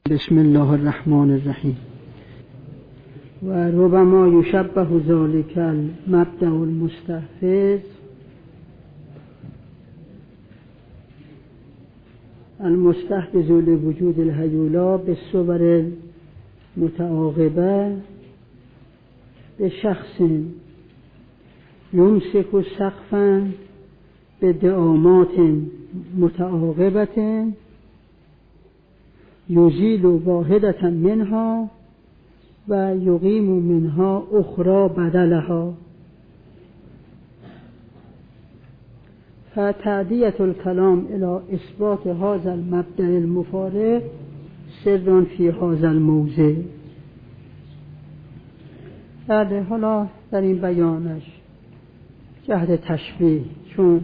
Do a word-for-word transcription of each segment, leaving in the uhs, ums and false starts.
بسم الله الرحمن الرحیم. و ربما یشبه ذلک المبدأ المستحفظ المستحفظ لوجود الهیولا بالصور المتعاقبه به شخص یمسک سقفا به دعامات متعاقبه یزیل واحدة منها و یقیم منها اخرى بدلها. فتعدیة الکلام الى اثبات هذا المبدأ المفارق سر فی هذا الموضع. بله، حالا در این بیانش جهت تشبیه، چون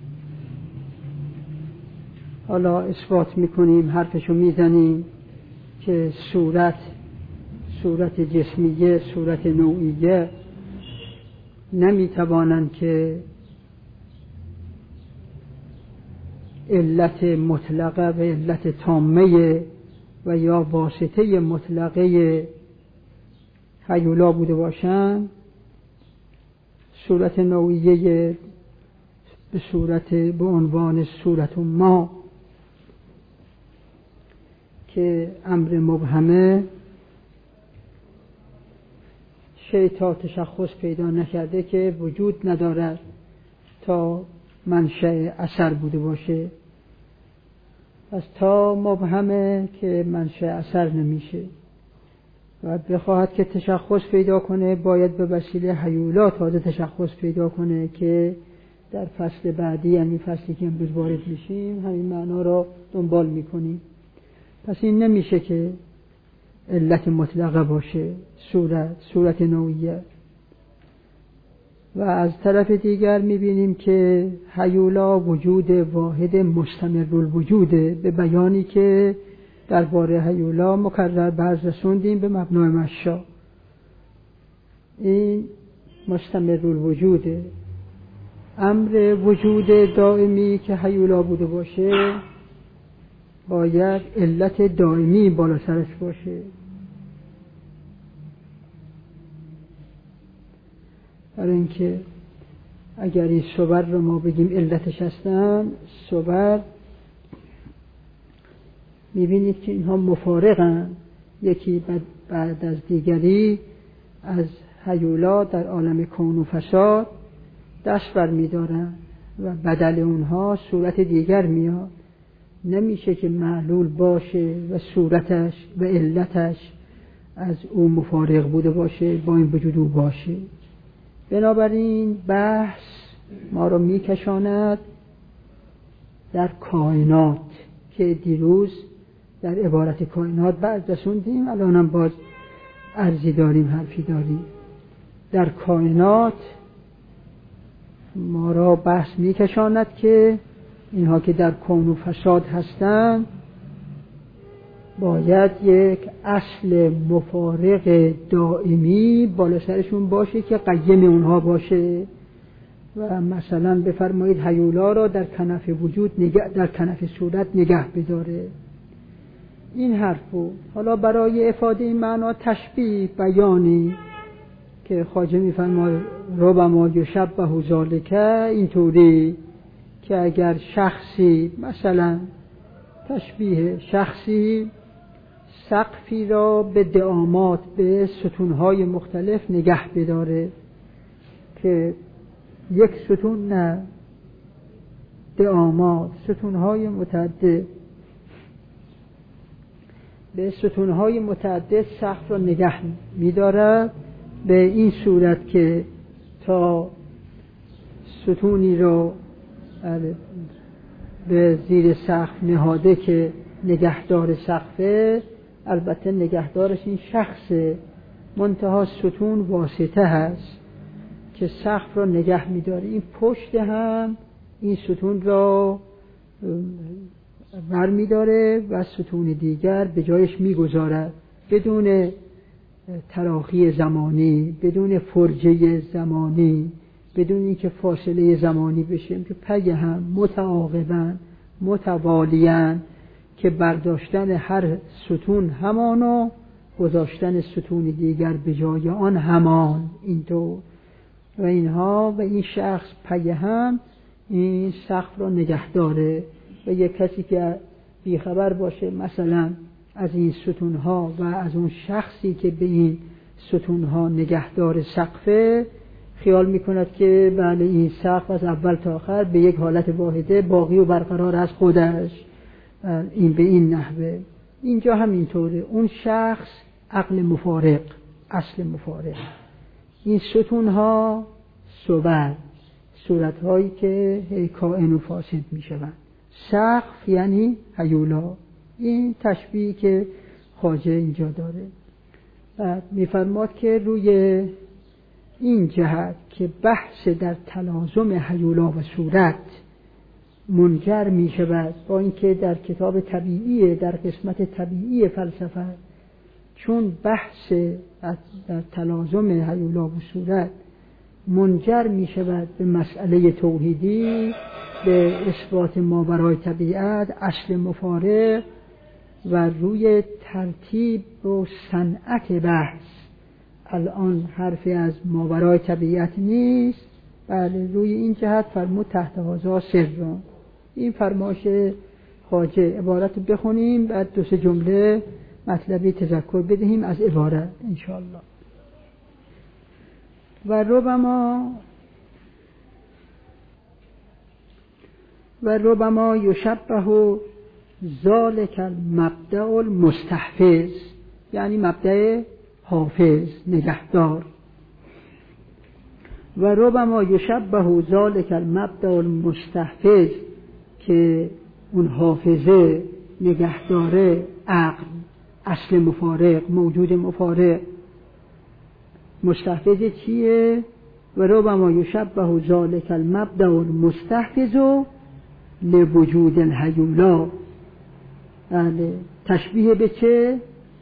حالا اثبات میکنیم، حرفشو میزنیم که صورت صورت جسمیه، صورت نوعیه نمیتوانند که علت مطلقه و علت تامه و یا واسطه مطلقه هیولا بوده باشند. صورت نوعیه به صورت به عنوان صورت ما که امر مبهمه شیء تا تشخص پیدا نکرده که وجود ندارد تا منشأ اثر بوده باشه. پس تا مبهمه که منشأ اثر نمیشه و بخواهد که تشخص پیدا کنه باید به وسیله هیولا تازه تشخص پیدا کنه که در فصل بعدی، یعنی فصلی که امروز وارد میشیم، همین معنا را دنبال میکنیم. پس این نمیشه که علت مطلقه باشه صورت صورت نوعیه. و از طرف دیگر میبینیم که هیولا وجود واحد مستمر الوجوده، به بیانی که درباره هیولا مکرر برز رسوندیم به مبنای مشا. این مستمر الوجوده. امر وجود دائمی که هیولا بوده باشه باید علت دائمی بالا سرش باشه. برای اینکه اگر این صور رو ما بگیم علتش هستن، صور میبینید که اینها مفارقن، یکی بعد از دیگری از هیولا در عالم کون و فساد دست بر میدارن و بدل اونها صورت دیگر میاد. نمیشه که معلول باشه و صورتش و علتش از او مفارق بوده باشه با این وجود او باشه. بنابراین بحث ما رو میکشاند در کائنات که دیروز در عبارت کائنات بعد رسوندیم، الان هم باز عرضی داریم، حرفی داریم. در کائنات ما را بحث میکشاند که اینها که در کون و فساد هستند باید یک اصل مفارق دائمی بالا سرشون باشه که قیم اونها باشه. و مثلا بفرمایید هیولا را در کنف وجود نگه، در کنف صورت نگه بداره. این حرفو حالا برای افاده این معنا تشبیه بیانی که خواجه میفرماید ربما یشبه ذلک، اینطوری که اگر شخصی، مثلا تشبیه شخصی سقفی را به دعامات، به ستونهای مختلف نگه بداره که یک ستون نه، دعامات، ستونهای متعدد، به ستونهای متعدد سقف را نگه میداره به این صورت که تا ستونی را به زیر سقف نهاده که نگهدار سقفه، البته نگهدارش این شخصه، منتها ستون واسطه هست که سقف را نگه میداره. این پشت هم این ستون را بر میداره و ستون دیگر به جایش میگذارد بدون تراخی زمانی، بدون فرجه زمانی، بدون اینکه فاصله زمانی بشه، که پی هم متعاقبن، متوالیان، که برداشتن هر ستون همان و گذاشتن ستون دیگر به جای آن همان، اینطور و اینها و این شخص پی هم این سقف را نگه داره و یک کسی که بیخبر باشه مثلا از این ستونها و از اون شخصی که به این ستونها نگهدار سقفه خیال میکند که بله این سقف از اول تا آخر به یک حالت واحده باقی و برقرار از خودش، این به این نحوه. اینجا هم اینطوره، اون شخص عقل مفارق، اصل مفارق. این ستونها صور، صورتهایی که کائن و فاسد میشوند. سقف یعنی هیولا. این تشبیهی که خواجه اینجا داره. بعد میفرماد که روی این جهت که بحث در تلازم هیولا و صورت منجر می شود با اینکه در کتاب طبیعی، در قسمت طبیعی فلسفه، چون بحث در تلازم هیولا و صورت منجر می شود به مسئله توحیدی، به اثبات ماورای طبیعت، اصل مفارق و روی ترتیب و صنعت بحث الان حرفی از ماورای طبیعت نیست، بله روی این جهت فرمود تحت هذا سرون. این فرمایش خواجه. عبارت بخونیم بعد دو سه جمله مطلبی تذکر بدهیم از عبارت انشاءالله. و ربما و ربما یشبه ذالک المبدأ المستحفظ، یعنی مبدأ حافظ، نگهدار. و ربما یشبه ذالک المبدأ المستحفظ که اون حافظه، نگهداره، عقل، اصل مفارق، موجود مفارق. مستحفظ چیه؟ و ربما یشبه ذالک المبدأ المستحفظ لوجود الهیولا. بله تشبیه به چه؟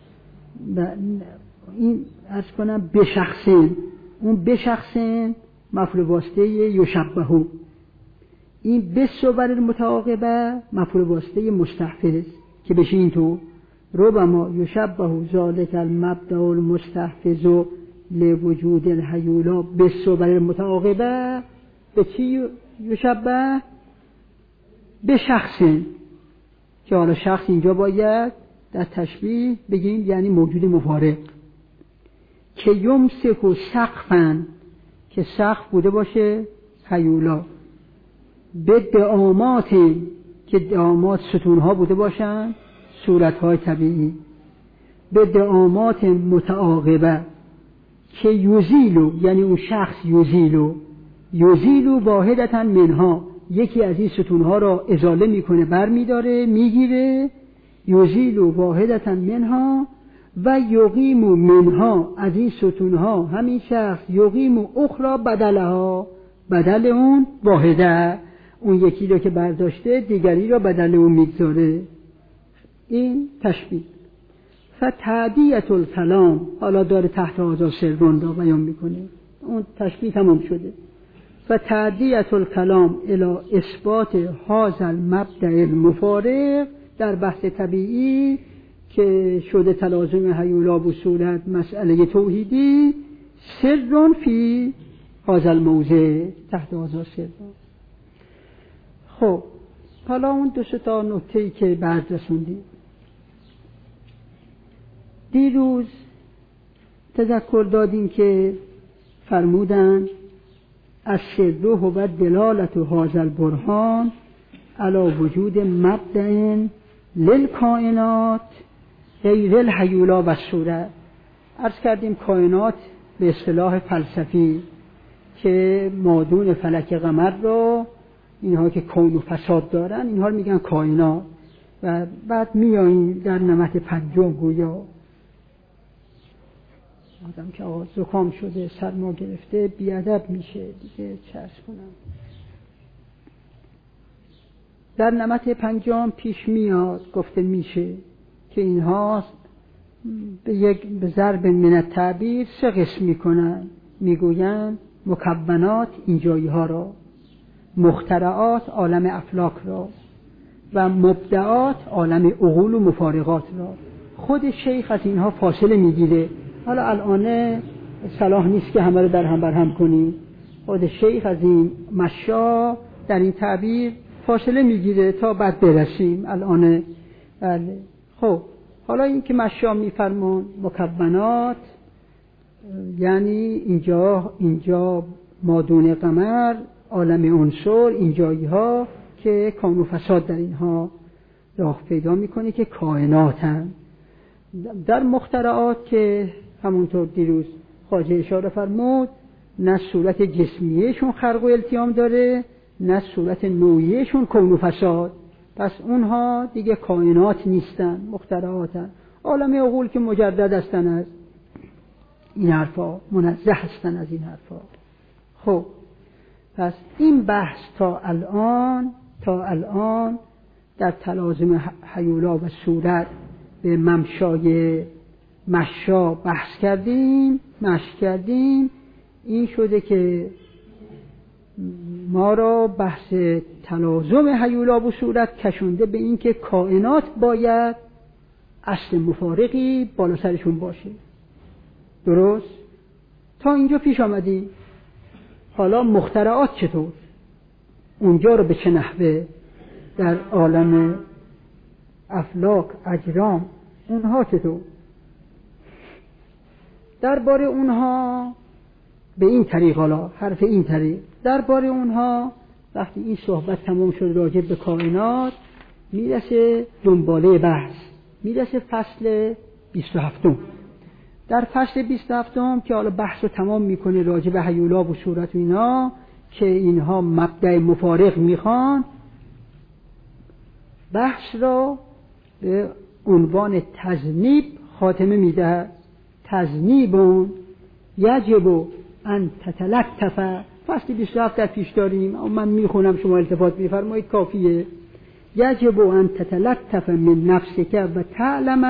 این از کنم به شخصین، اون به شخصین مفعول واسطه یشبهو، این به صور متعاقبه مفعول واسطه مستحفظ که بشه اینطور ربما یشبه ذالک المبدأ المستحفظ لوجود الهیولا به صور متعاقبه. به چی یشبه؟ به شخصین، که حالا شخص اینجا باید در تشبیه بگیم یعنی موجود مفارق، که یمسک و سقفن، که سقف بوده باشه هیولا، به دعاماتی، که دعامات ستونها بوده باشن صورتهای طبیعی، به دعامات متعاقبه، که یزیلو، یعنی اون شخص یزیلو، یزیلو واحدتا منها، یکی از این ستونها را ازاله میکنه، بر میداره، میگیره، یزیلو واحدتا منها و یقیم منها، از این ستونها همین شخص یقیم اخرى بدلها، بدل اون واحده، اون یکی را که برداشته دیگری را بدل اون میگذاره. این تشبیه. فتعدیت الکلام، حالا داره تحت هذا سرون را بیان میکنه، اون تشبیه تمام شده. فتعدیت الکلام الی اثبات هذا المبدأ المفارق، در بحث طبیعی که شده تلازم هیولا و صورت مسئله توحیدی، سرون فی هذا الموضع، تحت هذا سرون. خب حالا اون دو تا نکته‌ای که بعد رسوندیم دیروز تذکر دادیم که فرمودن از سر و دلالت هذا البرهان علی وجود مبدأ للکائنات غیر الهیولا و صورت. عرض کردیم کائنات به اصطلاح فلسفی که مادون فلک قمر رو، اینها که کون و فساد دارن، اینها رو میگن کائنات. و بعد میاییم در نمط پنجم گویا آدم که آقا زکام شده، سرما گرفته، بیادب میشه دیگه، چه عرض کنم. در نمط پنجم پیش میاد گفته میشه که اینها به یک به ضرب من التعبیر سه قسم میکنن، میگوین مکونات اینجایی ها را، مخترعات عالم افلاک را، و مبدعات عالم عقول و مفارقات را. خود شیخ از اینها فاصله میگیره. حالا الان صلاح نیست که همه رو در هم بر هم کنیم. خود شیخ از این مشا در این تعبیر فاصله میگیره تا بعد برسیم. الان بله. خب حالا این که مشا میفرمون مکونات، یعنی اینجا اینجا مادون قمر، عالم عنصر، این جایی ها که کون و فساد در اینها راه پیدا میکنه که کائناتن. در مخترعات که همونطور دیروز خواجه اشاره فرمود، نه صورت جسمیشون خرق و التیام داره، نه صورت نوعیشون کون و فساد. پس اونها دیگه کائنات نیستن، مخترعاتن. عالم عقول که مجرد هستن از این حرفا، منزه هستن از این حرفا. خب پس این بحث تا الان تا الان در تلازم هیولا و صورت به ممشای مشا بحث کردیم مشق کردیم. این شده که ما را بحث تلازم هیولا و صورت کشونده به این که کائنات باید اصل مفارقی بالا سرشون باشه. درست؟ تا اینجا پیش آمدیم. حالا مخترعات چطور؟ اونجا رو به چه نحوه در عالم افلاک اجرام اونها چطور؟ درباره اونها به این طریق، حالا حرف این طریق درباره اونها وقتی این صحبت تمام شد راجع به کائنات، میرسه دنباله بحث، میرسه فصل بیست و هفتم. در فصل بیست و هفتم که حالا بحث رو تمام میکنه راجع به هیولا و صورت و اینا که اینها مبدأ مفارق میخوان، بحث را به عنوان تذنیب خاتمه میده. تذنیبون یجب ان تتلطف. فصل بیست و هفت در پیش داریم، من میخونم شما التفات میفرمایید کافیه. یجب ان تتلطف من نفسک و تعلم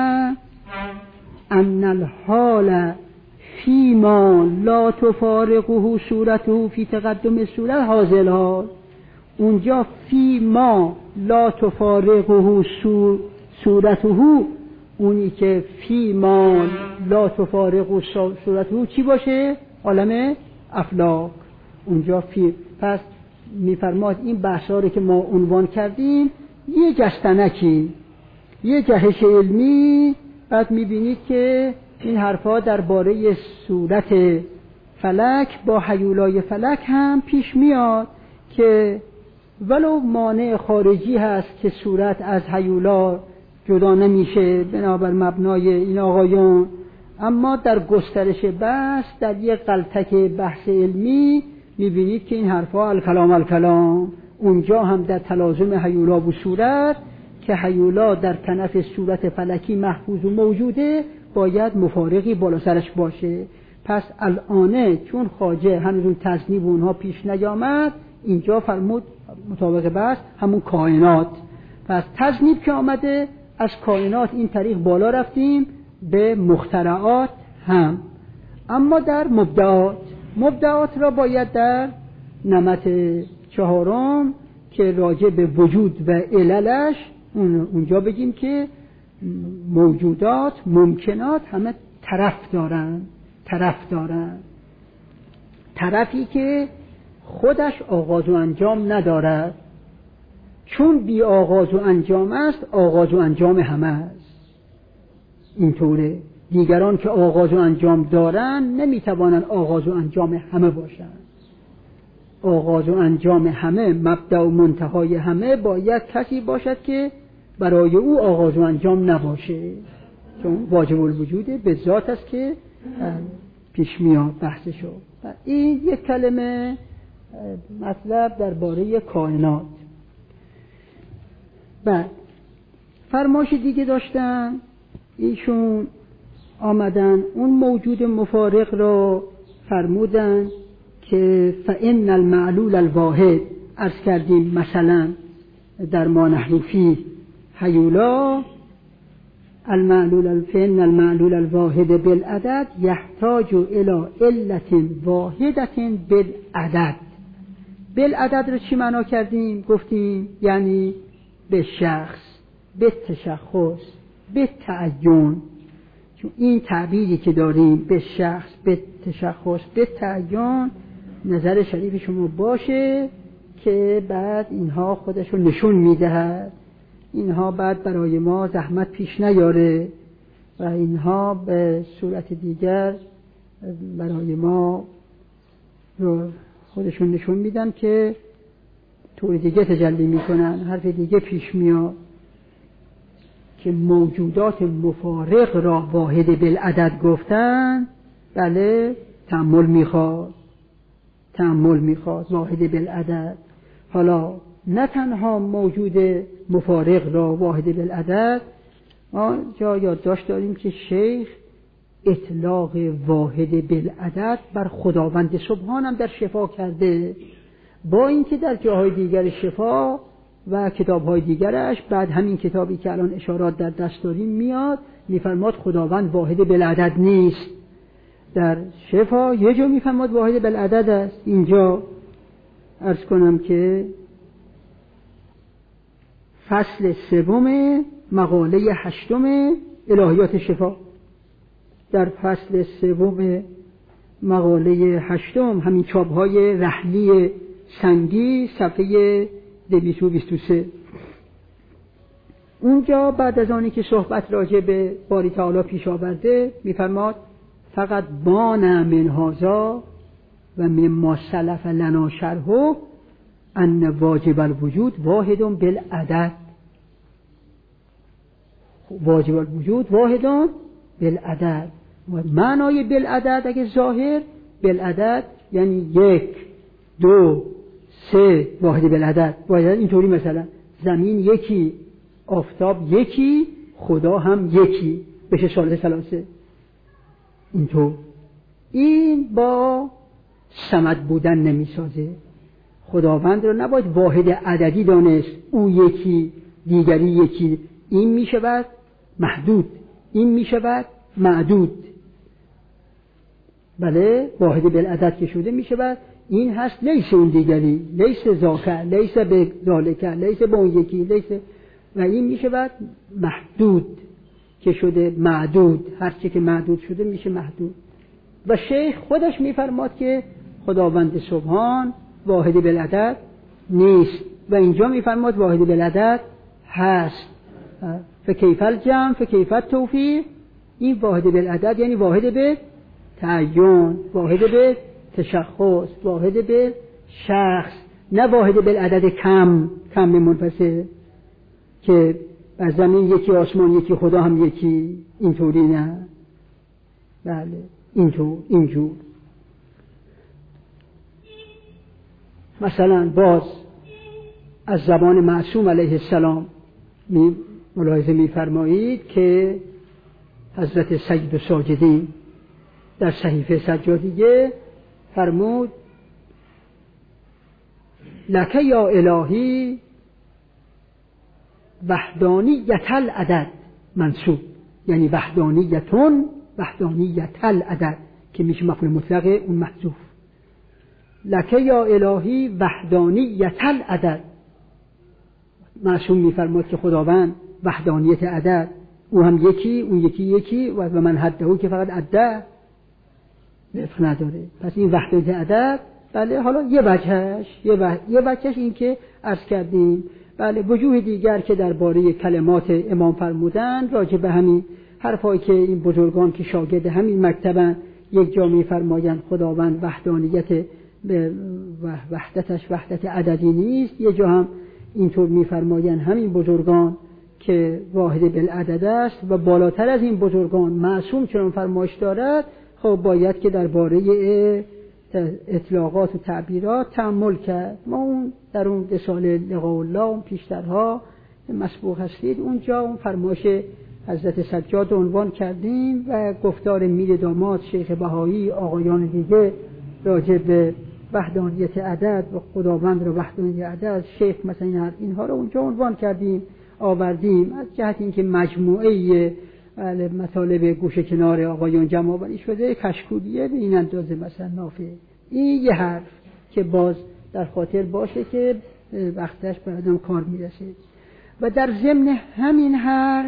ان الحال فیما لا تفارقه صورته فی تقدم صورت حاصل ها. اونجا فیما لا تفارقه صورته، اونی که فیما لا تفارقه صورته چی باشه؟ عالم افلاک. اونجا فی. پس میفرماد این بحثا رو که ما عنوان کردیم یه جستنکی، یه جهش علمی. بعد میبینید که این حرفا درباره صورت فلک با هیولای فلک هم پیش میاد که ولو مانع خارجی هست که صورت از هیولا جدا نمیشه بنابر مبنای این آقایون، اما در گسترش بحث در یک غلطک بحث علمی میبینید که این حرفا الکلام الکلام. اونجا هم در تلازم هیولا و صورت که هیولا در کنف صورت فلکی محفوظ و موجوده باید مفارقی بالا سرش باشه. پس الانه چون خواجه هنوز تذنیب اونها پیش نیامد، اینجا فرمود مطابق بحث همون کائنات. پس تذنیب که آمده از کائنات این طریق بالا رفتیم به مخترعات هم. اما در مبدعات مبدعات را باید در نمط چهارم که راجع به وجود و عللش اونجا بگیم که موجودات ممکنات همه طرف دارن طرف دارن طرفی که خودش آغاز و انجام ندارد، چون بی آغاز و انجام است آغاز و انجام همه است. اینطوره. دیگران که آغاز و انجام دارن نمیتوانند آغاز و انجام همه باشند. آغاز و انجام همه، مبدأ و منتهای همه باید کسی باشد که برای او آغاز و انجام نباشه، چون واجب الوجوده به ذات است که پیش میاد بحثشو. این یک کلمه مطلب درباره کائنات. بعد فرمایش دیگه داشتن ایشون، آمدن اون موجود مفارق را فرمودن که فإن المعلول الواحد، عرض کردیم مثلا در ما نحن فیه هیولا المعلول فإن المعلول الواحد بالعدد يحتاج إلى علة واحدة بالعدد. بالعدد رو چی معنا کردیم؟ گفتیم یعنی به شخص، به تشخص، به تعین. چون این تعبیری که داریم به شخص، به تشخص، به تعین، نظر شریف شما باشه که بعد اینها خودشو نشون میدهد، اینها بعد برای ما زحمت پیش نیاره و اینها به صورت دیگر برای ما رو خودشون نشون میدن که طور دیگه تجلی میکنن. حرف دیگه پیش میاد که موجودات مفارق را واحد بالعدد گفتن. بله، تأمل میخواد، تأمل میخواد واحد بالعدد. حالا نه تنها موجود مفارق را واحد بالعدد، ما جا یادداشت داریم که شیخ اطلاق واحد بالعدد بر خداوند سبحان هم در شفا کرده، با اینکه در جاهای دیگر شفا و کتابهای دیگرش بعد همین کتابی که الان اشارات در دست داریم میاد میفرماد خداوند واحد بالعدد نیست. در شفا یه جا میفرماد واحد بالعدد است. اینجا عرض کنم که فصل سوم مقاله هشتم الهیات شفا، در فصل سوم مقاله هشتم همین چاپ‌های رحلی سنگی صفحه دویست و بیست و سه، اونجا بعد از آنی که صحبت راجع به باری تعالی پیش آورده میفرماد فقط بان من هذا و مما سلف لنا شرحه ان واجب الوجود واحد بالعدد. واجب الوجود واحد بالعدد. و معنای بالعدد اگه ظاهر بالعدد یعنی یک، دو، سه، واحد بالعدد. واحد اینطوری مثلا زمین یکی، آفتاب یکی، خدا هم یکی، بشه ثالث ثلاثه. اینطور این با صمد بودن نمیسازه. خداوند رو نباید واحد عددی دانست، او یکی دیگری یکی. این میشود محدود، این میشود معدود. بله، واحد بالعدد که شده میشود این هست لیس اون دیگری، لیس ذاکر، لیس به ذالک، لیس به اون یکی، لیس، و این میشود محدود که شده معدود. هرچی که معدود شده میشه محدود. و شیخ خودش میفرماد که خداوند سبحان واحد بالعدد نیست و اینجا میفرماد واحد بالعدد هست. فکیف الجمع فکیف التوفیق. این واحد بالعدد یعنی واحد به تعین، واحد به تشخص، واحد به شخص، نه واحد بالعدد کم، کم منفصل که از زمین یکی، آسمان یکی، خدا هم یکی. اینطوری نه. بله، اینطور اینجور. مثلا باز از زبان معصوم علیه السلام می ملاحظه می‌فرمایید که حضرت سید ساجدی در صحیفه سجادیه فرمود لک یا الهی وحدانیت العدد منصوب، یعنی وحدانیتون، وحدانیت العدد که میشه مفعول مطلق اون محذوف. لک یا الهی وحدانیت العدد. معصوم میفرماد که خداوند وحدانیت عدد، او هم یکی، اون یکی یکی، و من حده که فقط عده وفق نداره. پس این وحدانیت عدد، بله، حالا یه وجهش یه, وح... یه وجهش این که عرض کردیم. بله، وجوه دیگر که درباره کلمات امام فرمودن راجع به همین حرفایی که این بزرگان که شاگرد همین مکتبن یک جا می‌فرمایند خداوند وحدانیت به وحدتش وحدت عددی نیست، یه جا هم اینطور می‌فرمایند همین بزرگان که واحد بالعدد است و بالاتر از این بزرگان معصوم چون فرمایش دارد. خب باید که درباره اطلاقات و تعبیرات تأمل کرد. ما اون در اون رساله لقاء الله اون پیشترها مسبوق هستید، اونجا اون فرمایش حضرت سجاد عنوان کردیم و گفتار میر داماد، شیخ بهایی، آقایان دیگه راجع به وحدانیت عدد و خداوند رو وحدانیت عدد، شیخ مثلا اینها رو اونجا عنوان کردیم، آوردیم از جهت اینکه مجموعه مطالب گوشه کنار آقایان جمع آوری شده، کشکولیه به این اندازه مثلا نافع. این یه حرف که باز در خاطر باشه که وقتش به آدم کار میرسه. و در ضمن همین حرف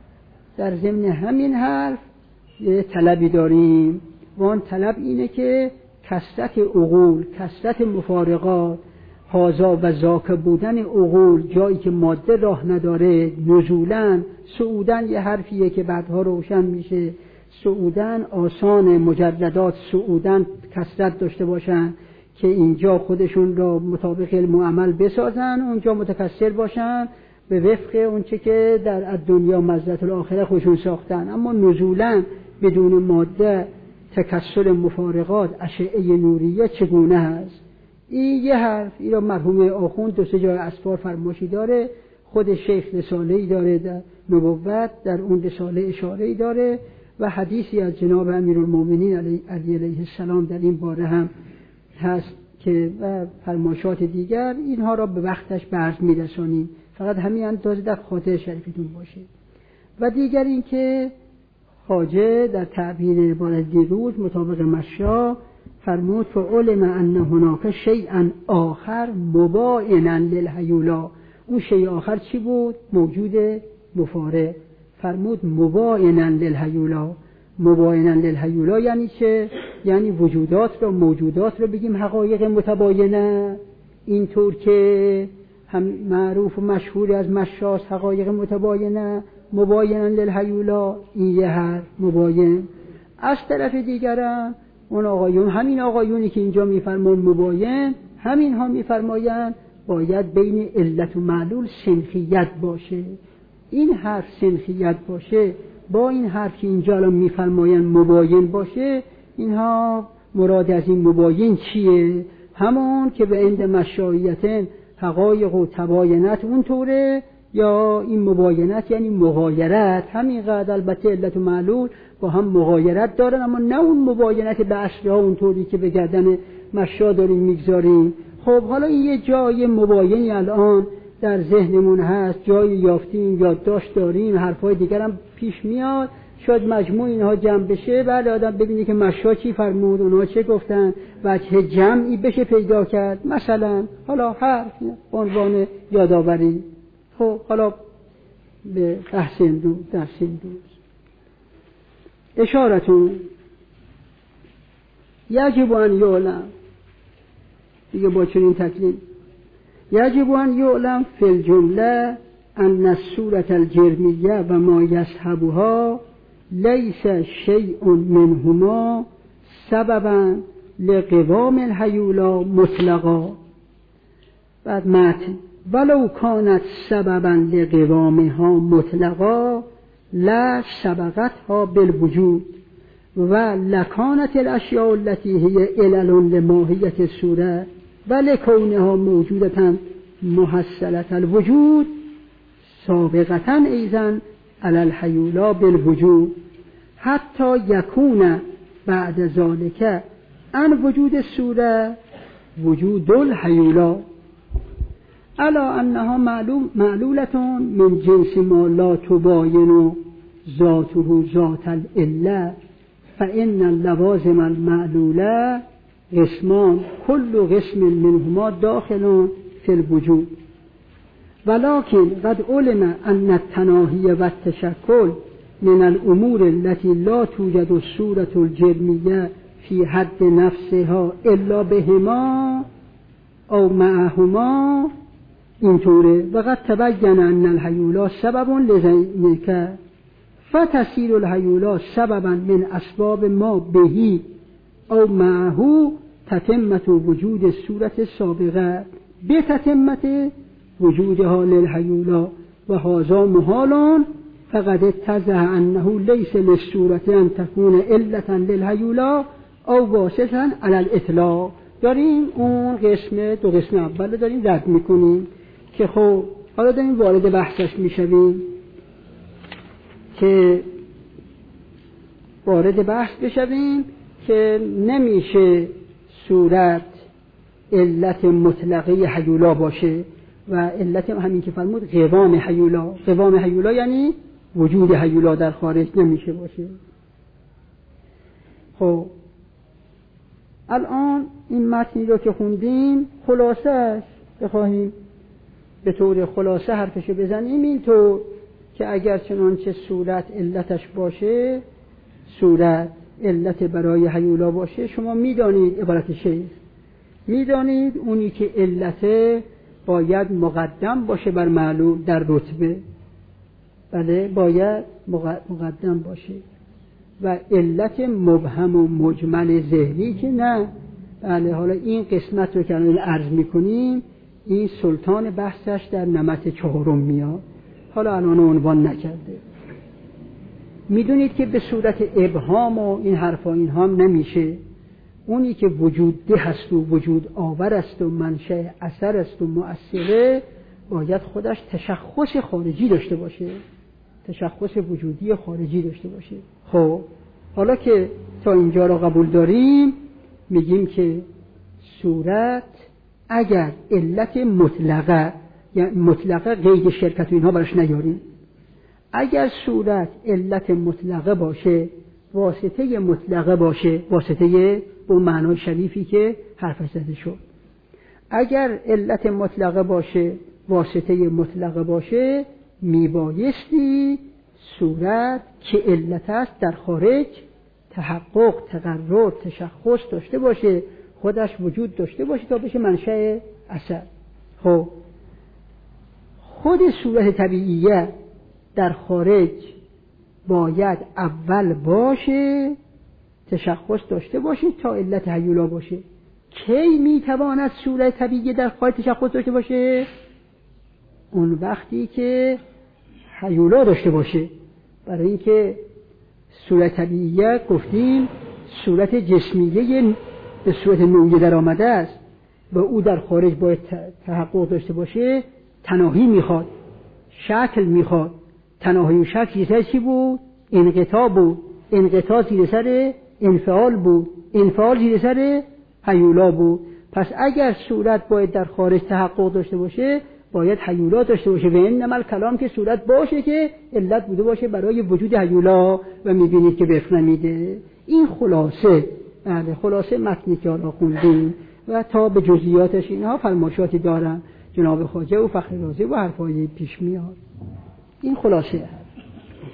در ضمن همین حرف یه طلبی داریم و آن طلب اینه که کثرت عقول، کثرت مفارقات، هازا و ذاک بودن عقول جایی که ماده راه نداره، نزولاً صعوداً یه حرفیه که بعدها روشن میشه، صعوداً آسان، مجردات صعوداً کثرت داشته باشن که اینجا خودشون را مطابق علم و عمل بسازن، اونجا متکثر باشن به وفق اونچه که در دنیا مزرعه الاخره خودشون ساختن. اما نزولاً بدون ماده تکثر مفارقات، اشعه نوریه چگونه هست؟ این یه حرف، این را مرحوم آخوند دو سه جای اسفار فرماشی داره، خود شیخ رساله‌ای داره در نبوت، در اون رساله اشاره‌ای داره و حدیثی از جناب امیرالمومنین علی علیه السلام در این باره هم هست که و فرمایشات دیگر. اینها را به وقتش برز می‌رسانیم، فقط همین اندازه در خاطر شریفتون باشه. و دیگر این که خواجه در تعبیر عبارت دیروز مطابق مشا فرمود فعلم ان هناک شیئا آخر مباینا للهیولا. اون شیء آخر چی بود؟ موجود مفارق. فرمود مباینا للهیولا. مباینا للهیولا یعنی چه؟ یعنی وجودات را، موجودات را بگیم حقایق متباینه، اینطور که هم معروف و مشهور از مشاس حقایق متباینه، مباینا للهیولا، این یه حرف مباین. از طرف دیگرم اون آقایون، همین آقایونی که اینجا میفرمان مباین، همین ها میفرماین باید بین علت و معلول سنخیت باشه. این حرف سنخیت باشه با این حرف که اینجا الان میفرماین مباین باشه، اینها مراد از این مباین چیه؟ همون که به عند مشایعتن حقایق و تباینت اونطوره، یا این مباینت یعنی مغایرت، همین قدر. البته علت و معلول با هم مغایرت دارن، اما نه اون مباینت به اصلها اونطوری که به گردن مشا داریم میگذاریم. خب حالا این یه جای مباینی الان در ذهنمون هست، جایی یافتیم، یادداشت داریم، حرفای دیگر هم پیش میاد، شاید مجموع اینها جمع بشه، بعد آدم ببینه که مشا چی فرمود، اونها چه گفتن، وجه جمعی بشه پیدا کرد. مثلا حالا حرف عنوان یادآوری. خب حالا به بحث امروز، درس امروز اشارتون یجب ان یعلم، دیگه با چنین تکلیف، یجب ان یعلم فی الجمله ان الصورة الجرمیه و ما یصحبها لیس شیء منهما سببا لقوام الهیولا مطلقا. بعد متن ولو کانت سببا لقوامها مطلقا لا سبقتها بالوجود و لکانت الاشیاء التي هي علل لماهیت الصورة و لکونها موجودة محصلة الوجود سابقة ایضا علی الحیولا بالوجود حتی یکون بعد ذلك عن وجود الصورة وجود الحیولا الا انها معلوم معلولة من جنس ما لا تباین ذاته ذات العله فإن اللوازم المعلوله قسمان كل قسم منهما داخل في الوجود ولكن قد علم أن التناهي والتشكل من الأمور التي لا توجد الصورة الجرمية في حد نفسها إلا بهما أو معهما اینطوره. و قد تبین ان الحیولا سبب لذلك فتصير الحیولا سببا من اسباب ما بهی او معه تتمة وجود الصورة السابقه بتتمة وجودها للحیولا و هذا محال فقد اتضح انه ليس للصورة ان تكون علة للحیولا او واسطا على الاطلاق. داریم اون قسم دو قسم اول داریم رد میکنیم که خب حالا داریم وارد بحثش میشویم که وارد بحث بشویم که نمیشه صورت علت مطلقه حیولا باشه و علت همین که فرمود قوام حیولا. قوام حیولا یعنی وجود حیولا در خارج نمیشه باشه. خب الان این متنی رو که خوندیم خلاصش بخواهیم به طور خلاصه حرفشو بزنیم اینطور که اگر چنانچه صورت علتش باشه، صورت علت برای هیولا باشه، شما میدانید عبارت شیخ، میدانید اونی که علت باید مقدم باشه بر معلول در رتبه، بله باید مقدم باشه، و علت مبهم و مجمل ذهنی که نه. بله حالا این قسمت رو که الان عرض میکنیم این سلطان بحثش در نمط چهارم میاد، حالا الان عنوان نکرده. میدونید که به صورت ابهام و این حرفا اینها هم نمیشه. اونی که وجود ده هست و وجود آور است و منشأ اثر است و مؤثره باید خودش تشخص خارجی داشته باشه، تشخص وجودی خارجی داشته باشه. خب حالا که تا اینجا رو قبول داریم، میگیم که صورت اگر علت مطلقه، یعنی مطلقه قید شرکت و اینها براش نیاریم، اگر صورت علت مطلقه باشه، واسطه مطلقه باشه، واسطه به معنای شریفی که حرف زده شد، اگر علت مطلقه باشه، واسطه مطلقه باشه، میبایستی صورت که علت است در خارج تحقق، تقرر، تشخص داشته باشه، خودش وجود داشته باشه تا بشه منشأ اثر. خب خود صورت طبیعیه در خارج باید اول باشه، تشخص داشته باشه تا علت هیولا باشه. کی میتواند صورت طبیعی در خارج تشخص داشته باشه؟ اون وقتی که هیولا داشته باشه. برای اینکه صورت طبیعیه گفتیم صورت جسمیه به صورت نوعی در آمده است و او در خارج باید تحقق داشته باشه. تناهی میخواد، شکل میخواد. تناهی و شکل زیر سر چی بود؟ انقطاع بود. انقطاع زیر سر انفعال بود. انفعال زیر سر هیولا بود. پس اگر صورت باید در خارج تحقق داشته باشه باید هیولا داشته باشه. و انما الکلام که صورت باشه که علت بوده باشه برای وجود هیولا و میبینید که بفر نمیده. این خلاصه، بله خلاصه متنی که حالا خوندیم و تا به جزئیاتش اینها فرمایشاتی دارن جناب خواجه و فخر رازی و حرفای پیش میاد. این خلاصه هست.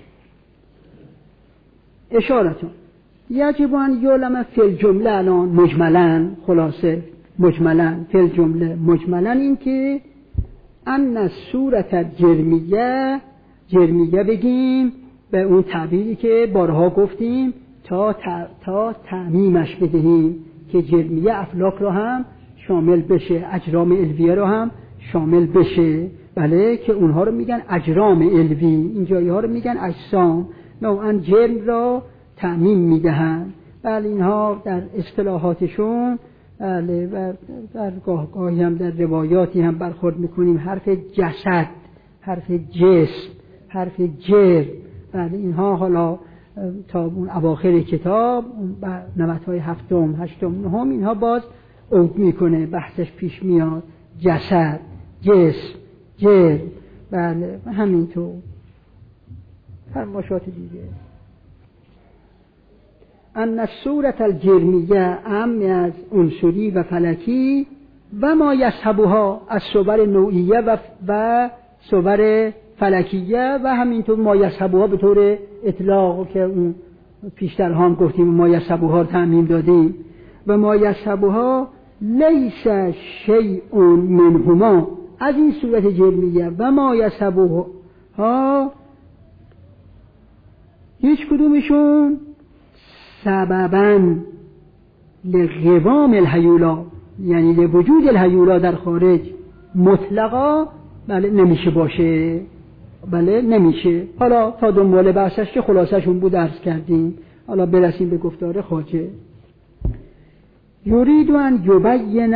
اشارتون یجب ان یعلم فی الجمله الان مجملا، خلاصه مجملا فی الجمله مجملا این که ان صورت جرمیه، جرمیه بگیم به اون تعبیری که بارها گفتیم تا تا تعمیمش بدهیم که جرمیه افلاک رو هم شامل بشه، اجرام علویه رو هم شامل بشه. بله که اونها رو میگن اجرام علوی، این جایی ها رو میگن اجسام. نوعا جرم را تعمیم میدهن. بله اینها در اصطلاحاتشون، بله و در گاه گاهی هم در روایاتی هم برخورد میکنیم. حرف جسد، حرف جسم، حرف جرم، بله اینها حالا تا اون اواخر کتاب نمطهای هفتم، هشتم، نهم اینها باز عود میکنه، بحثش پیش میاد. جسد، جسم، جرم، بله همینطور فرماشات دیگه. ان الصورت الجرمیه اعم از عنصری و فلکی و ما یصحبها از صور نوعیه و و صور فلکیه و همینطور ما یصحبها به طور اطلاق که اون پیشتر هم گفتیم ما یصحبها رو تعمیم دادیم. و ما یصحبها لیس شیء منهما از این صورت جرمیه و ما یصحبها هیچ کدومشون سبباً لقوام الهیولا، یعنی لوجود الهیولا در خارج مطلقا بله نمیشه باشه، بله نمیشه. حالا تا دنبال بحثش که خلاصشون بود عرض کردیم. حالا برسیم به گفتار خواجه. یرید ان یبین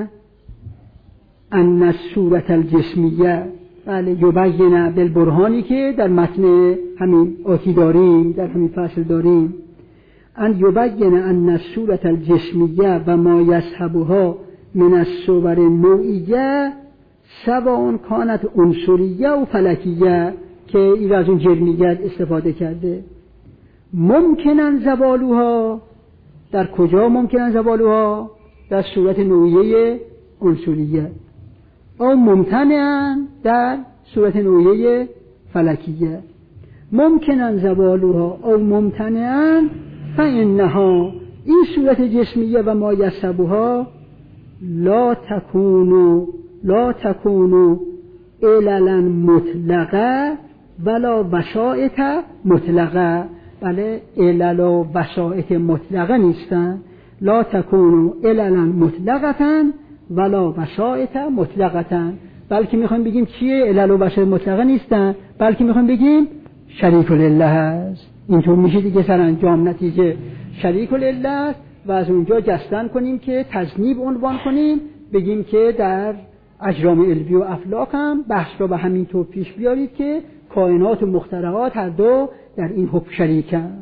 ان الصورت الجسمیه، بله یبین بالبرهانی که در متن همین آتی داریم، در همین فصل داریم. ان یبین ان الصورت الجسمیه و ما یصحبها من الصور النوعیه سواء کانت عنصریه و فلکیه، که این از اون جرمیت استفاده کرده. ممکنن زوالوها، در کجا ممکنن زوالوها؟ در صورت نوعیه عنصریه. او ممتنعا در صورت نوعیه فلکیه. ممکنن زوالها او ممتنعا فانها، این صورت جسمیه و ما یسبوها لا تکونو لا تکونو عللا مطلقه ولا وسائط مطلقه. بله، علل و وسائط مطلقه نیستن. لا تکونو عللا مطلقه ولا وسائط مطلقه، بلکه میخوایم بگیم چیه؟ علل و وسائط مطلقه نیستن، بلکه میخوایم بگیم شریک لله هست. اینطور میشه دیگه سرانجام نتیجه شریک لله است و از اونجا جستن کنیم که تذنیب عنوان کنیم، بگیم که در اجرام علوی و افلاک هم بحث را به همین طور پیش بیارید که کائنات و مخترعات هر دو در این حکم شریکن.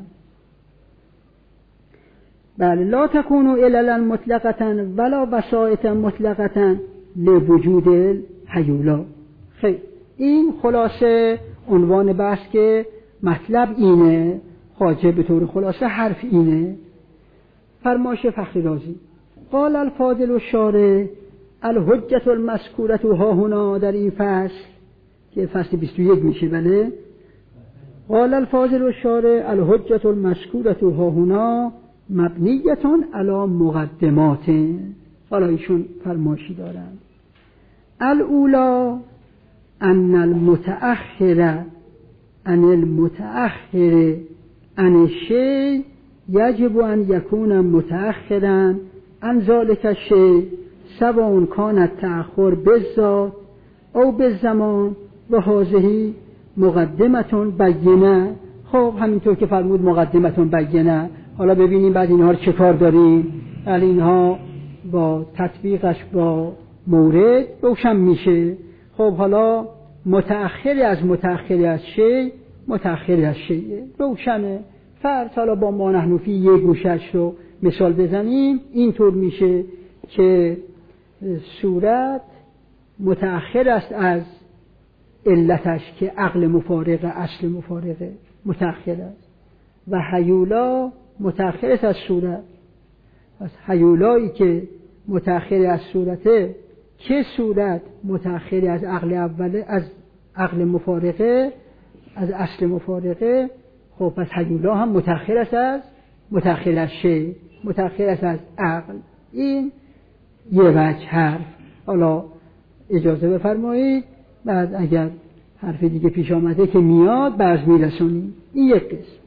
بله، لا تکونو عللا مطلقه ولا وسائط مطلقه لوجود الهیولا. خیلی این خلاصه عنوان بحث که مطلب اینه، خواجه به طور خلاصه حرف اینه. فرمایش فخری رازی: قال الفاضل الشارع الحجة المذکورة ها هنا، در این فصل که فصل بیست و یک میشه. بله، قال الفاضل الشارع الحجة المذکورة ها هنا مبنیة علی مقدمات. حالا ایشون فرمایشی دارن: الاولا ان المتأخر ان المتأخر عن الشیء یجب ان یکون متأخرا عن ذلك الشیء سواء کان التأخر بالذات او بالزمان و هذه مقدمة بینه. خب همینطور که فرمود مقدمة بینه. حالا ببینیم بعد اینها رو چه کار داریم. ولی اینها با تطبیقش با مورد روشن میشه. خب حالا متأخری از متأخری از شی، متأخری از شیء روشنه. فرض حالا با ما نحنفی یک گوشش رو مثال بزنیم، اینطور میشه که صورت متأخر است از علتش که عقل مفارقه، اصل مفارقه متأخر است، و هیولا متأخر است از صورت. پس هیولایی که متأخر از صورته، که صورت متأخری از عقل اوله، از عقل مفارقه، از اصل مفارقه. خب پس هیولا هم متأخر است از متأخر از شی، متأخر است از عقل. این یه وجه حرف. حالا اجازه بفرمایید بعد اگر حرف دیگه پیش آمده که میاد برز میرسونیم. این یک قسم.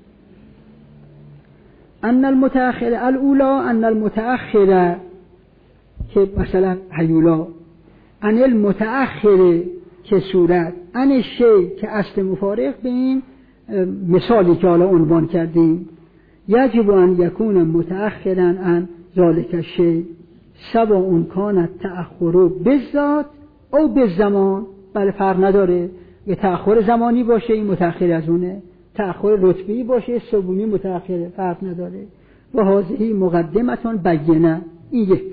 ان المتأخر الاولا ان المتأخر، که مثلا هیولا، ان المتأخر که صورت، ان شی که اصل مفارق، به این مثالی که حالا عنوان کردیم، یجب ان یکون متأخرا عن ذلک الشیء سواء کان التأخر بالذات او بالزمان. بله، فرق نداره، یه تأخر زمانی باشه این متأخر از اونه، تأخر رتبی باشه سومی متأخره، فرق نداره. و هذه مقدمة بینه. این یک.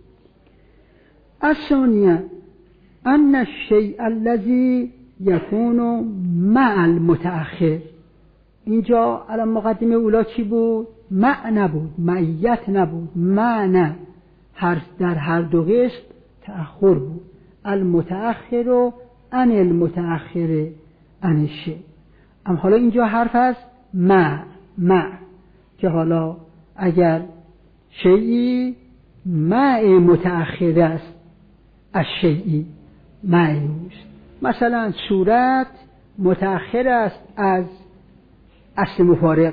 الثانیه ان الشیء الذی یکون مع المتأخر. اینجا الان مقدمه اولا چی بود؟ مع نبود، معیت نبود، معنی. هر در هر دو قسم تأخر بود. المتأخر و عن المتأخر عن الشیء. اما حالا اینجا حرف هست مع، مع که حالا اگر شیئی مع متأخر است از شیئی معیوست، مثلا صورت متأخر است از اصل مفارق،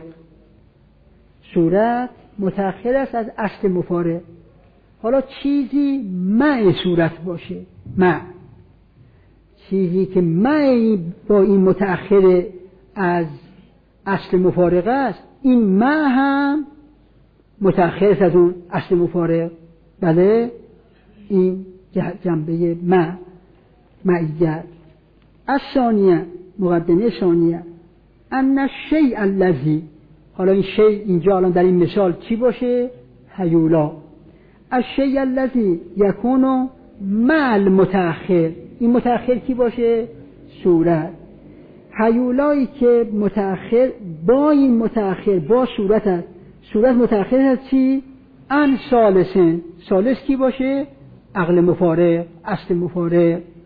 صورت متأخر است از اصل مفارق. حالا چیزی مع صورت باشه، مع چیزی که مع با این متأخر از اصل مفارقه است، این مع هم متأخر است از اون اصل مفارق. بله، این جنبه مع، معیت. الثانیه، مقدمه ثانیه، ان الشیء الذی، حالا این شیء اینجا الان در این مثال چی باشه؟ هیولا. الشیء الذی یکون مع المتأخر، این متأخر کی باشه؟ صورت. هیولایی که متأخر با این متأخر با صورت است، صورت متأخر است چی؟ ان ثالثن، ثالث کی باشه؟ عقل مفارق، اصل مفارق.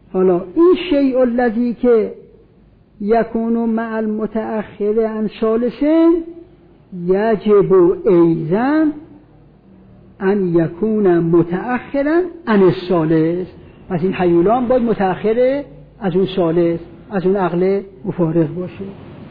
حالا این شیء الذی که یکون مع المتأخر عن ثالث یجب ایضا ان یکون متأخرا عن الثالث. پس این هیولا باید متأخر از اون ثالث، از اون عقل مفارق باشه.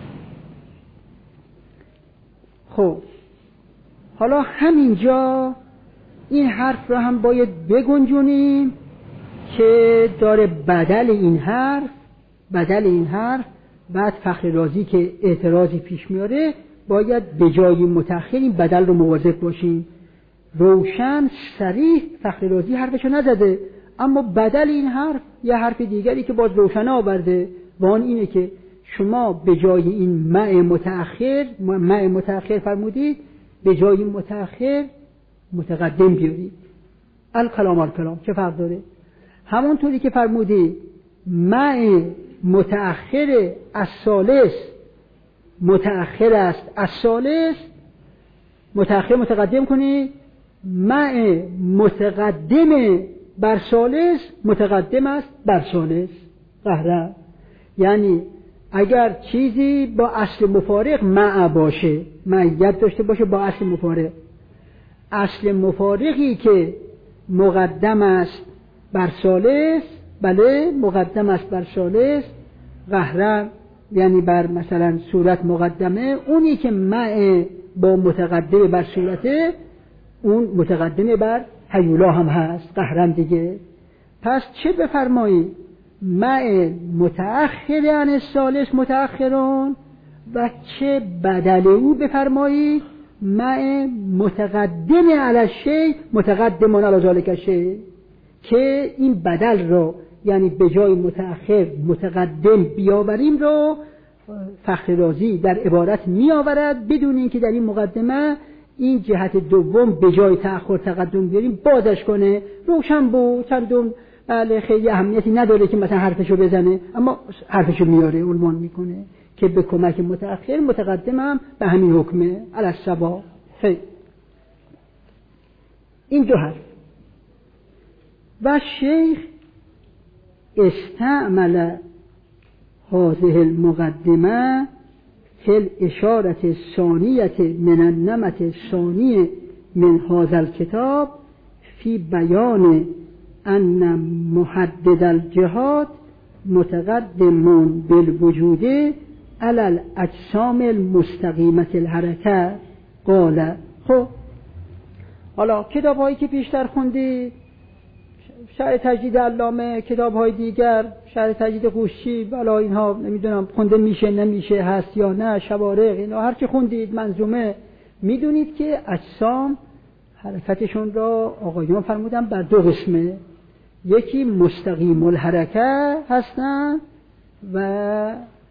خب حالا همینجا این حرف را هم باید بگنجونیم که داره بدل این حرف بدل این حرف بعد فخر رازی که اعتراضی پیش میاره باید به جای متأخر این بدل رو مواظب باشیم. روشن صریح فخر رازی حرفشو نزده، اما بدل این حرف یه حرف دیگری که باز روشن آورده و آن اینه که شما به جای این مع متأخر مع متأخر فرمودید، به جای متأخر متقدم بیارید. الکلام الکلام چه فرق داره؟ همونطوری که فرمودی مع متأخر از ثالث متأخر است از ثالث، متأخر متقدم کنی، مع متقدم بر ثالث متقدم است بر ثالث. قهره یعنی اگر چیزی با اصل مفارق مع باشه، معیت داشته باشه با اصل مفارق، اصل مفارقی که مقدم است بر ثالث، بله مقدم است بر ثالث، قهرن یعنی بر مثلا صورت مقدمه، اونی که مع با متقدم بر صورته اون متقدم بر هیولا هم هست، قهرن دیگه. پس چه بفرمایید؟ مع متأخر عن الثالث متأخرون، و چه بدل او بفرمایید؟ مع متقدم علی الشیء متقدمون علی ذلک الشیء، که این بدل رو یعنی به جای متأخر متقدم بیاوریم رو فخر رازی در عبارت می آورد بدون اینکه در این مقدمه این جهت دوم به جای تأخر تقدم بیاریم بازش کنه. روشن بود، چندون بله خیلی اهمیتی نداره که مثلا حرفشو بزنه، اما حرفشو میاره، عنوان میکنه که به کمک متأخر متقدم هم به همین حکمه علی الصواب. خیلی این دو حرف. و شیخ استعمل هذه المقدمه فی الاشاره الثانیه من النمط الثانی من هذا الكتاب فی بیان ان محدد الجهات متقدم بالوجود علی الاجسام المستقیمه الحرکه. قال خب حالا کتاب هایی که پیشتر خوندی، شرح تجدید علامه، کتاب های دیگر، شرح تجدید قوشی، بالا اینها نمیدونم خونده میشه نمیشه هست یا نه، شوارق، اینا هر چی خوندید منظومه، میدونید که اجسام حرکتشون را آقایان فرمودن بر دو قسمه، یکی مستقیم الحرکه هستن و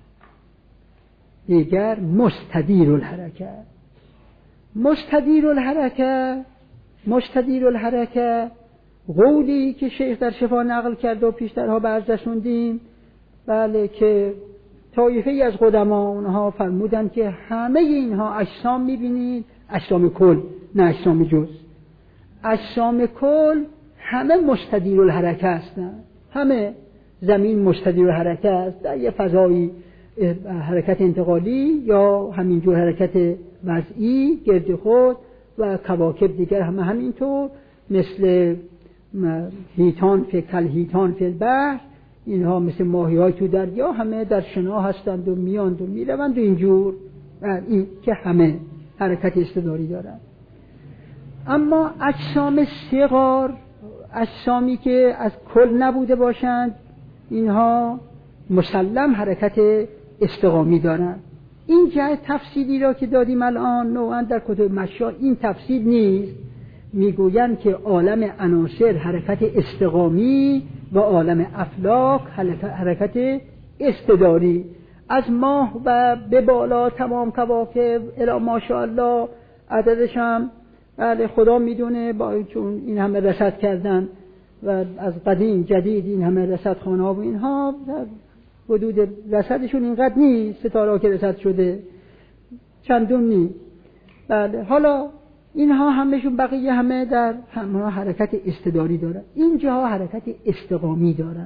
دیگر مستدیر الحرکه. مستدیر الحرکه مستدیر الحرکه قولی که شیخ در شفا نقل کرد و پیشترها بررسوندیم، بله که طایفه ای از قدما اونها فرمودن که همه اینها اجسام میبینید، اجسام کل نه اجسام جز، اجسام کل همه مستدیر الحرکه هستن، همه زمین مستدیر الحرکه است در یه فضایی، حرکت انتقالی یا همینجور حرکت وضعی گرد خود، و کواکب دیگر همه همینطور، مثل هیتان فی کل هیتان فی البحر، اینها مثل ماهی های تو دریا همه در شنا هستند و میاند و میروند و اینجور، این که همه حرکت استداری دارند. اما اجسام صغار، اجسامی که از کل نبوده باشند، اینها مسلم حرکت استقامی دارند. این جهت تفسیری را که دادیم الان نوعا در کتب مشایخ این تفسیر نیست، میگویند که عالم عناصر حرکت استقامی و عالم افلاک حرکت استداری، از ماه و به بالا تمام کواکب الی ماشاءالله عددش هم بله خدا میدونه، با چون این همه رصد کردن و از قدیم جدید این همه رصدخانه ها و اینها حدود رصدشون اینقدر نیست، ستاره که رصد شده چندون نیست. بله حالا اینها همشون بقیه همه در همه حرکت استداری دارن، اینجاها حرکت استقامی دارن.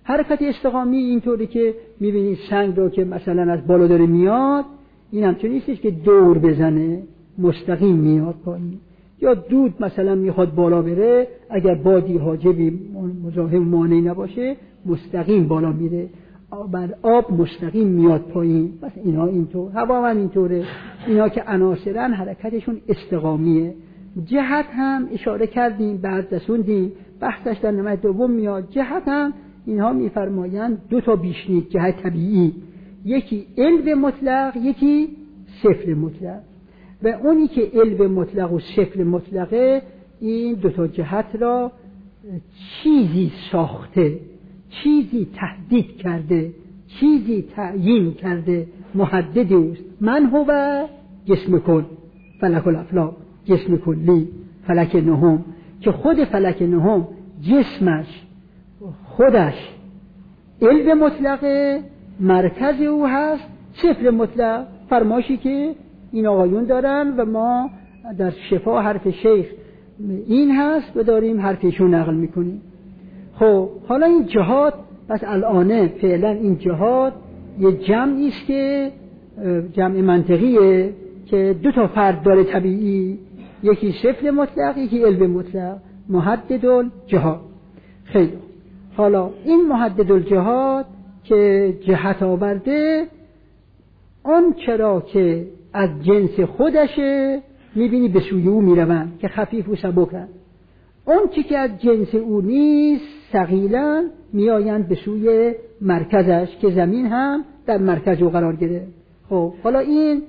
حرکت استقامی اینطوری که میبینید سنگ رو که مثلا از بالا داره میاد، این همچون نیستش که دور بزنه مستقیم میاد پایین، یا دود مثلا میخواد بالا بره، اگر بادی حاجبی مزاحم مانعی نباشه مستقیم بالا میره، بر آب مستقیم میاد پایین. بس اینا اینطور، هوا هم اینطوره، اینا که عناصرن حرکتشون استقامیه. جهت هم اشاره کردیم، بعد رسوندیم بحثش در نمره دوم میاد. جهت هم اینها میفرمایند دو تا بیشنید جهت طبیعی، یکی علو مطلق، یکی صفر مطلق. و اونی که علو مطلق و صفر مطلقه، این دو تا جهت را چیزی ساخته، چیزی تحدید کرده، چیزی تعیین کرده، محدد اوست. من هو جسم کل فلک الافلاک، جسم کلی فلک نهم، که خود فلک نهم جسمش خودش علم مطلق مرکز او هست، صفر مطلق. فرمایشی که این آقایون دارن و ما در شفا حرف شیخ این هست و داریم حرفشون نقل میکنیم. خب حالا این جهات بس الانه فعلا این جهات یه جمعی است که جمع منطقیه که دو تا فرد داره طبیعی، یکی صفر مطلق، یکی علم مطلق، محدد الجهات. خیلی حالا این محدد الجهات که جهت آورده، آن چرا که از جنس خودشه میبینی به سوی او میروند که خفیف و سبکن، اون چی که از جنس او نیست ثقیلا میآیند به سوی مرکزش که زمین هم در مرکز او قرار گرفت. خب حالا این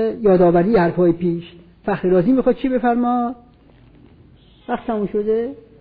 یادآوری حرفای پیش. فخر رازی میخواد چی بفرما؟ وقت تموم شده؟